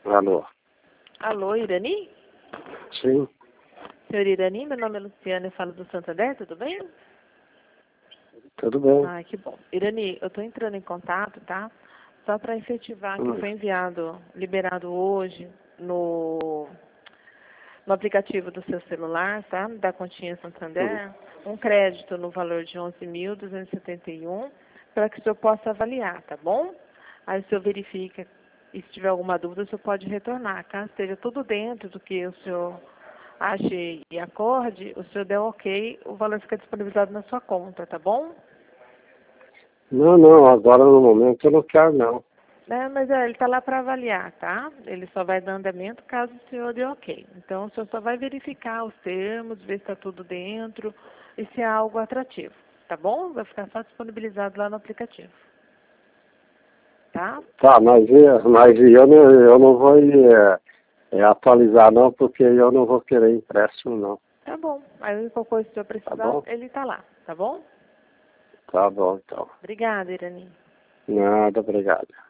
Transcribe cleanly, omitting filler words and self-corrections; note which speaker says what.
Speaker 1: Alô?
Speaker 2: Alô, Irani?
Speaker 1: Sim,
Speaker 2: Senhor Irani, meu nome é Luciana, eu falo do Santander, tudo bem?
Speaker 1: tudo bem.
Speaker 2: Ah, que bom. Irani, eu estou entrando em contato, tá? Só para efetivar que foi enviado, liberado hoje no aplicativo do seu celular, tá? Da continha Santander, um crédito no valor de 11.271 para que o senhor possa avaliar, tá bom? Aí o senhor verifica e se tiver alguma dúvida, o senhor pode retornar. Caso esteja tudo dentro do que o senhor ache e acorde, o senhor der ok, o valor fica disponibilizado na sua conta, tá bom?
Speaker 1: Não, agora no momento eu não quero não.
Speaker 2: Mas ele está lá para avaliar, tá? Ele só vai dar andamento caso o senhor dê ok. Então, o senhor só vai verificar os termos, ver se está tudo dentro e se é algo atrativo, tá bom? Vai ficar só disponibilizado lá no aplicativo, tá?
Speaker 1: Tá, mas eu não vou atualizar não, porque eu não vou querer empréstimo não.
Speaker 2: Tá bom. Aí, qualquer coisa que o senhor
Speaker 1: Tá
Speaker 2: precisar,
Speaker 1: bom?
Speaker 2: ele está lá, tá bom?
Speaker 1: Tá bom, então.
Speaker 2: Obrigada, Irani.
Speaker 1: Nada, obrigado.